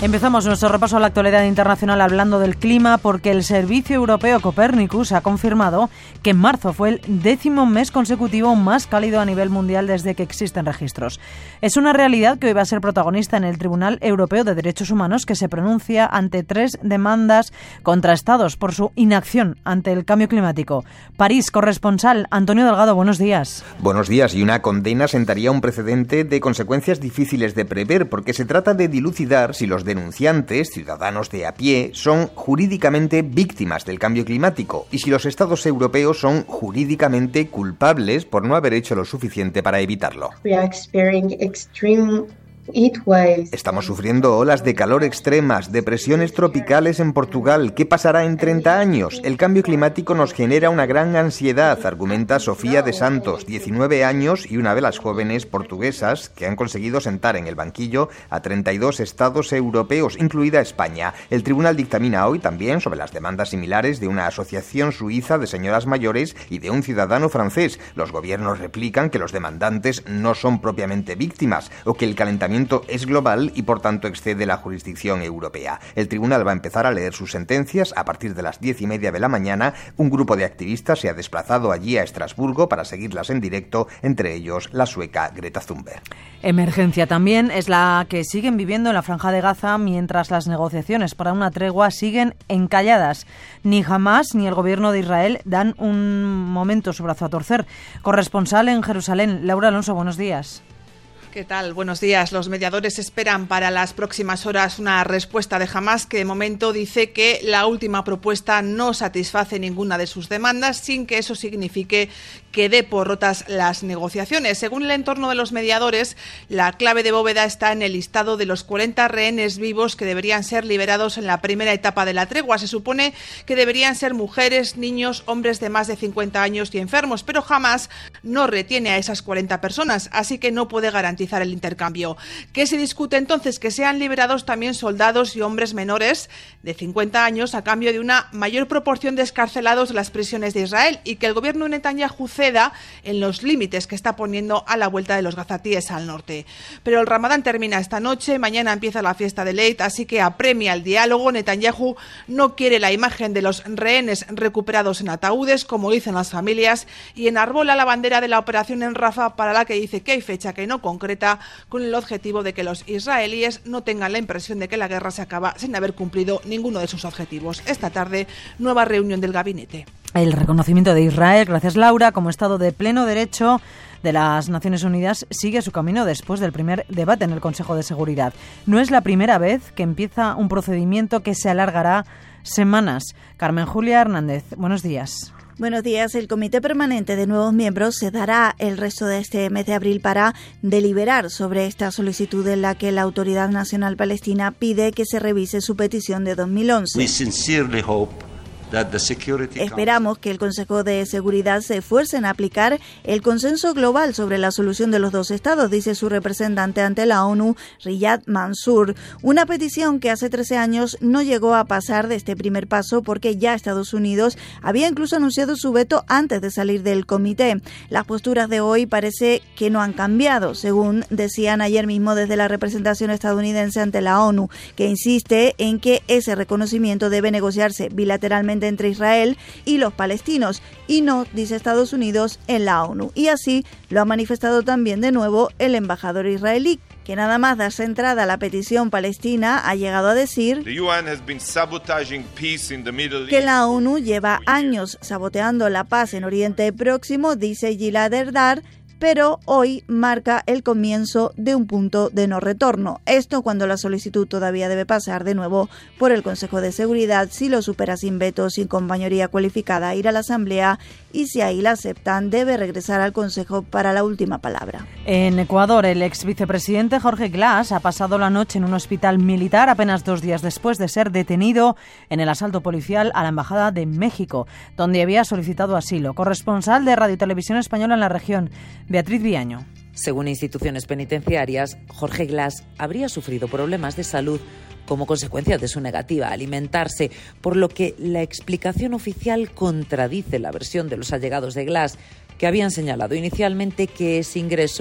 Empezamos nuestro repaso a la actualidad internacional hablando del clima porque el Servicio Europeo Copernicus ha confirmado que marzo fue el 10º mes consecutivo más cálido a nivel mundial desde que existen registros. Es una realidad que hoy va a ser protagonista en el Tribunal Europeo de Derechos Humanos, que se pronuncia ante 3 demandas contra Estados por su inacción ante el cambio climático. París, corresponsal Antonio Delgado, buenos días. Buenos días, y una condena sentaría un precedente de consecuencias difíciles de prever porque se trata de dilucidar si los denunciantes, ciudadanos de a pie, son jurídicamente víctimas del cambio climático y si los Estados europeos son jurídicamente culpables por no haber hecho lo suficiente para evitarlo. Estamos sufriendo olas de calor extremas, depresiones tropicales en Portugal. ¿Qué pasará en 30 años? El cambio climático nos genera una gran ansiedad, argumenta Sofía de Santos, 19 años y una de las jóvenes portuguesas que han conseguido sentar en el banquillo a 32 estados europeos, incluida España. El tribunal dictamina hoy también sobre las demandas similares de una asociación suiza de señoras mayores y de un ciudadano francés. Los gobiernos replican que los demandantes no son propiamente víctimas o que el calentamiento es global y por tanto excede la jurisdicción europea. El tribunal va a empezar a leer sus sentencias a partir de las 10:30 de la mañana. Un grupo de activistas se ha desplazado allí a Estrasburgo para seguirlas en directo, entre ellos la sueca Greta Thunberg. Emergencia también es la que siguen viviendo en la Franja de Gaza mientras las negociaciones para una tregua siguen encalladas. Ni Hamás ni el gobierno de Israel dan un momento su brazo a torcer. Corresponsal en Jerusalén, Laura Alonso, buenos días. ¿Qué tal? Buenos días. Los mediadores esperan para las próximas horas una respuesta de Hamás, que de momento dice que la última propuesta no satisface ninguna de sus demandas, sin que eso signifique que dé por rotas las negociaciones. Según el entorno de los mediadores, la clave de bóveda está en el listado de los 40 rehenes vivos que deberían ser liberados en la primera etapa de la tregua. Se supone que deberían ser mujeres, niños, hombres de más de 50 años y enfermos, pero Hamás no retiene a esas 40 personas, así que no puede garantizar el intercambio. ¿Qué se discute entonces? Que sean liberados también soldados y hombres menores de 50 años a cambio de una mayor proporción de excarcelados de las prisiones de Israel y que el gobierno de Netanyahu ceda en los límites que está poniendo a la vuelta de los gazatíes al norte. Pero el Ramadán termina esta noche, mañana empieza la fiesta del Eid, así que apremia el diálogo. Netanyahu no quiere la imagen de los rehenes recuperados en ataúdes, como dicen las familias, y enarbola la bandera de la operación en Rafah, para la que dice que hay fecha que no concreta, con el objetivo de que los israelíes no tengan la impresión de que la guerra se acaba sin haber cumplido ninguno de sus objetivos. Esta tarde, nueva reunión del gabinete. El reconocimiento de Israel, gracias Laura, como Estado de pleno derecho de las Naciones Unidas sigue su camino después del primer debate en el Consejo de Seguridad. No es la primera vez que empieza un procedimiento que se alargará semanas. Carmen Julia Hernández, buenos días. Buenos días. El Comité Permanente de Nuevos Miembros se dará el resto de este mes de abril para deliberar sobre esta solicitud en la que la Autoridad Nacional Palestina pide que se revise su petición de 2011. Esperamos que el Consejo de Seguridad se esfuerce en aplicar el consenso global sobre la solución de los dos estados, dice su representante ante la ONU, Riyad Mansour. Una petición que hace 13 años no llegó a pasar de este primer paso porque ya Estados Unidos había incluso anunciado su veto antes de salir del comité. Las posturas de hoy parece que no han cambiado, según decían ayer mismo desde la representación estadounidense ante la ONU, que insiste en que ese reconocimiento debe negociarse bilateralmente entre Israel y los palestinos y no, dice Estados Unidos, en la ONU. Y así lo ha manifestado también de nuevo el embajador israelí, que nada más darse entrada a la petición palestina ha llegado a decir que la ONU lleva años saboteando la paz en Oriente Próximo, dice Gilad Erdar, pero hoy marca el comienzo de un punto de no retorno. Esto cuando la solicitud todavía debe pasar de nuevo por el Consejo de Seguridad. Si lo supera sin veto, sin con mayoría cualificada, ir a la Asamblea, y si ahí la aceptan, debe regresar al Consejo para la última palabra. En Ecuador, el ex vicepresidente Jorge Glass ha pasado la noche en un hospital militar apenas 2 días después de ser detenido en el asalto policial a la Embajada de México, donde había solicitado asilo. Corresponsal de Radio y Televisión Española en la región, Beatriz Viaño. Según instituciones penitenciarias, Jorge Glass habría sufrido problemas de salud como consecuencia de su negativa a alimentarse, por lo que la explicación oficial contradice la versión de los allegados de Glass, que habían señalado inicialmente que ese ingreso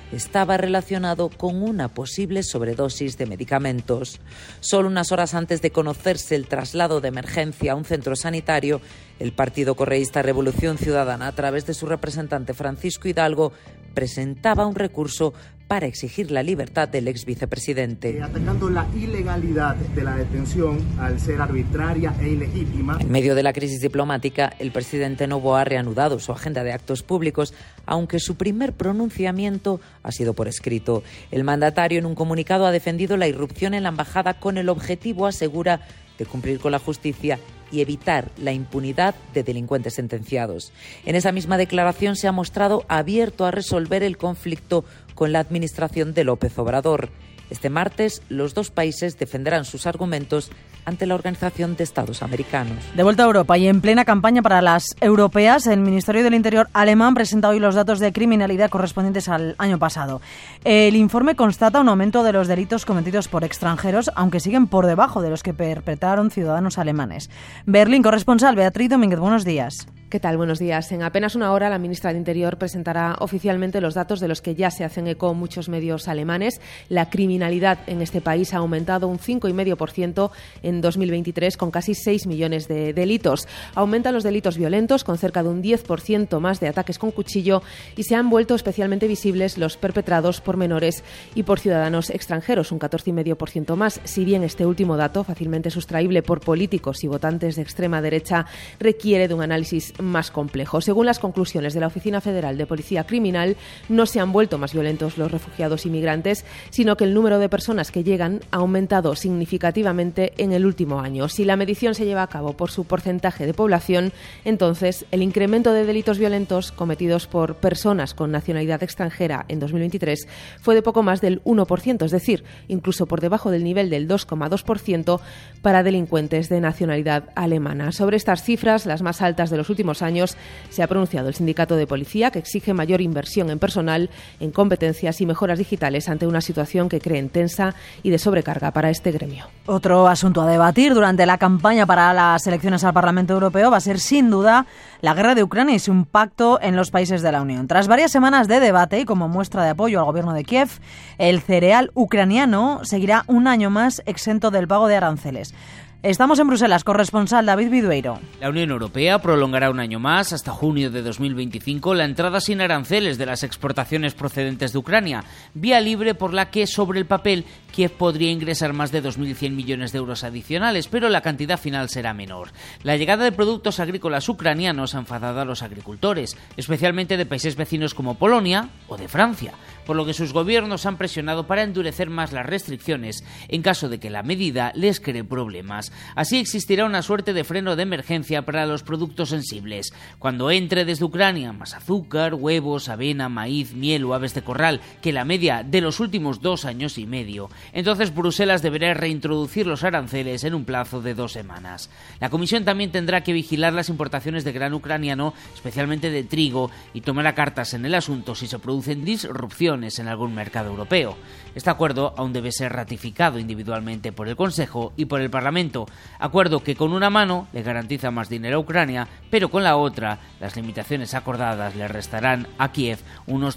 estaba relacionado con una posible sobredosis de medicamentos. Solo unas horas antes de conocerse el traslado de emergencia a un centro sanitario, el partido correísta Revolución Ciudadana, a través de su representante Francisco Hidalgo, presentaba un recurso para exigir la libertad del ex vicepresidente. Atacando la ilegalidad de la detención al ser arbitraria e ilegítima. En medio de la crisis diplomática, el presidente Noboa ha reanudado su agenda de actos públicos, aunque su primer pronunciamiento ha sido por escrito. El mandatario, en un comunicado, ha defendido la irrupción en la embajada con el objetivo, asegura, de cumplir con la justicia y evitar la impunidad de delincuentes sentenciados. En esa misma declaración se ha mostrado abierto a resolver el conflicto con la administración de López Obrador. Este martes, los dos países defenderán sus argumentos ante la Organización de Estados Americanos. De vuelta a Europa y en plena campaña para las europeas, el Ministerio del Interior alemán presenta hoy los datos de criminalidad correspondientes al año pasado. El informe constata un aumento de los delitos cometidos por extranjeros, aunque siguen por debajo de los que perpetraron ciudadanos alemanes. Berlín, corresponsal Beatriz Domínguez, buenos días. ¿Qué tal? Buenos días. En apenas una hora, la ministra de Interior presentará oficialmente los datos de los que ya se hacen eco muchos medios alemanes. La criminalidad en este país ha aumentado un 5,5% en 2023, con casi 6 millones de delitos. Aumentan los delitos violentos, con cerca de un 10% más de ataques con cuchillo, y se han vuelto especialmente visibles los perpetrados por menores y por ciudadanos extranjeros, un 14,5% más. Si bien este último dato, fácilmente sustraíble por políticos y votantes de extrema derecha, requiere de un análisis más complejo. Según las conclusiones de la Oficina Federal de Policía Criminal, no se han vuelto más violentos los refugiados y migrantes, sino que el número de personas que llegan ha aumentado significativamente en el último año. Si la medición se lleva a cabo por su porcentaje de población, entonces el incremento de delitos violentos cometidos por personas con nacionalidad extranjera en 2023 fue de poco más del 1%, es decir, incluso por debajo del nivel del 2,2% para delincuentes de nacionalidad alemana. Sobre estas cifras, las más altas de los últimos años, se ha pronunciado el sindicato de policía, que exige mayor inversión en personal, en competencias y mejoras digitales ante una situación que creen tensa y de sobrecarga para este gremio. Otro asunto a debatir durante la campaña para las elecciones al Parlamento Europeo va a ser, sin duda, la guerra de Ucrania y su impacto en los países de la Unión. Tras varias semanas de debate y como muestra de apoyo al gobierno de Kiev, el cereal ucraniano seguirá un año más exento del pago de aranceles. Estamos en Bruselas, corresponsal David Vidueiro. La Unión Europea prolongará un año más, hasta junio de 2025, la entrada sin aranceles de las exportaciones procedentes de Ucrania, vía libre por la que, sobre el papel, Kiev podría ingresar más de 2.100 millones de euros adicionales, pero la cantidad final será menor. La llegada de productos agrícolas ucranianos ha enfadado a los agricultores, especialmente de países vecinos como Polonia o de Francia, por lo que sus gobiernos han presionado para endurecer más las restricciones en caso de que la medida les cree problemas. Así existirá una suerte de freno de emergencia para los productos sensibles. Cuando entre desde Ucrania más azúcar, huevos, avena, maíz, miel o aves de corral que la media de los últimos 2 años y medio, entonces Bruselas deberá reintroducir los aranceles en un plazo de 2 semanas. La Comisión también tendrá que vigilar las importaciones de grano ucraniano, especialmente de trigo, y tomará cartas en el asunto si se producen disrupciones en algún mercado europeo. Este acuerdo aún debe ser ratificado individualmente por el Consejo y por el Parlamento. Acuerdo que con una mano le garantiza más dinero a Ucrania, pero con la otra, las limitaciones acordadas le restarán a Kiev unos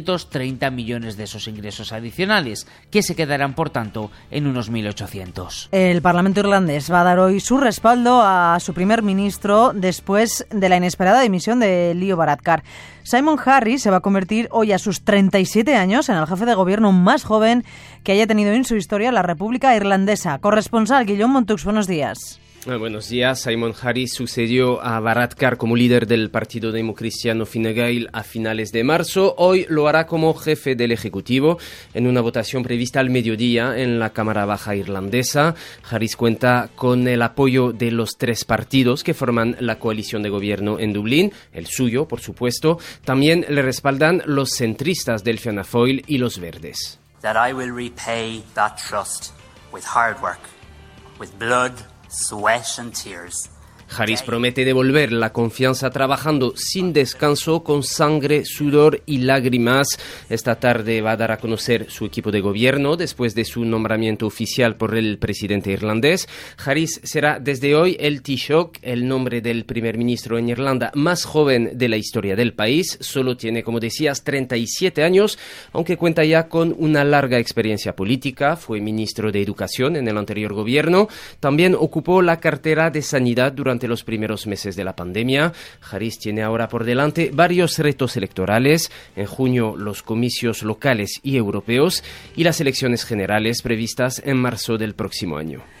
330 millones de esos ingresos adicionales, que se quedarán, por tanto, en unos 1.800. El Parlamento irlandés va a dar hoy su respaldo a su primer ministro después de la inesperada dimisión de Leo Varadkar. Simon Harris se va a convertir hoy, a sus 37 años, en el jefe de gobierno más joven que haya tenido en su historia la República Irlandesa. Corresponsal Guillaume Montux, buenos días. Buenos días. Simon Harris sucedió a Varadkar como líder del partido democristiano Fine Gael a finales de marzo. Hoy lo hará como jefe del Ejecutivo en una votación prevista al mediodía en la Cámara Baja irlandesa. Harris cuenta con el apoyo de los 3 partidos que forman la coalición de gobierno en Dublín, el suyo, por supuesto. También le respaldan los centristas del Fianna Fáil y los Verdes. That I will repay that trust with hard work, with blood, sweat and tears, Harris promete devolver la confianza trabajando sin descanso, con sangre, sudor y lágrimas. Esta tarde va a dar a conocer su equipo de gobierno después de su nombramiento oficial por el presidente irlandés. Harris será desde hoy el Taoiseach, el nombre del primer ministro en Irlanda más joven de la historia del país. Solo tiene, como decías, 37 años, aunque cuenta ya con una larga experiencia política. Fue ministro de Educación en el anterior gobierno. También ocupó la cartera de Sanidad durante los primeros meses de la pandemia. Harris tiene ahora por delante varios retos electorales. En junio, los comicios locales y europeos y las elecciones generales previstas en marzo del próximo año.